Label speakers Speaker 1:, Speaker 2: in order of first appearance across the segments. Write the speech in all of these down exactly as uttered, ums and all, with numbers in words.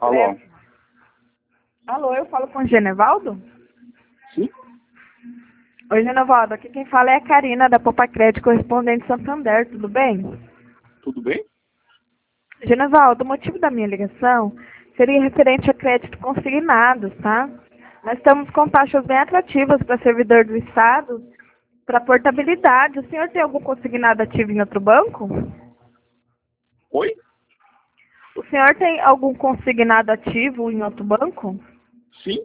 Speaker 1: Alô?
Speaker 2: Alô, eu falo com o Genevaldo?
Speaker 1: Sim?
Speaker 2: Oi, Genevaldo, aqui quem fala é a Karina, da Popa Crédito, correspondente Santander, tudo bem?
Speaker 1: Tudo bem?
Speaker 2: Genevaldo, o motivo da minha ligação seria referente a crédito consignado, tá? Nós estamos com taxas bem atrativas para servidor do Estado, para portabilidade. O senhor tem algum consignado ativo em outro banco?
Speaker 1: Oi?
Speaker 2: O senhor tem algum consignado ativo em outro banco?
Speaker 1: Sim?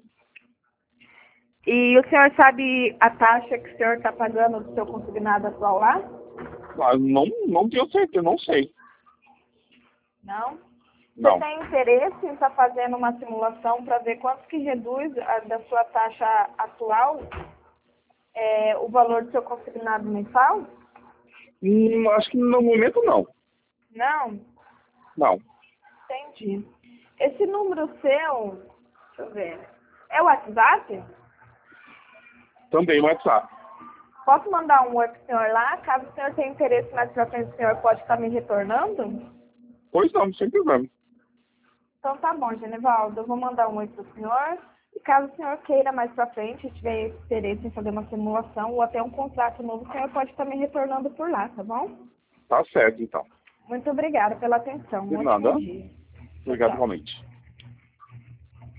Speaker 2: E o senhor sabe a taxa que o senhor está pagando do seu consignado atual lá?
Speaker 1: Ah, não, não tenho certeza, não sei.
Speaker 2: Não?
Speaker 1: Não.
Speaker 2: Você tem interesse em estar fazendo uma simulação para ver quanto que reduz a, da sua taxa atual é, o valor do seu consignado mensal?
Speaker 1: Hum, acho que no momento não.
Speaker 2: Não?
Speaker 1: Não.
Speaker 2: Entendi. Esse número seu, deixa eu ver, é o WhatsApp?
Speaker 1: Também o WhatsApp.
Speaker 2: Posso mandar um oi pro senhor lá? Caso o senhor tenha interesse mais pra frente, o senhor pode estar me retornando?
Speaker 1: Pois não, sem problema.
Speaker 2: Então tá bom, Genevaldo. Eu vou mandar um oi pro senhor. E caso o senhor queira mais pra frente, tiver interesse em fazer uma simulação ou até um contrato novo, o senhor pode estar me retornando por lá, tá bom?
Speaker 1: Tá certo, então.
Speaker 2: Muito obrigada pela atenção.
Speaker 1: De
Speaker 2: Um
Speaker 1: nada.
Speaker 2: ótimo dia.
Speaker 1: Obrigado
Speaker 2: Tchau.
Speaker 1: igualmente.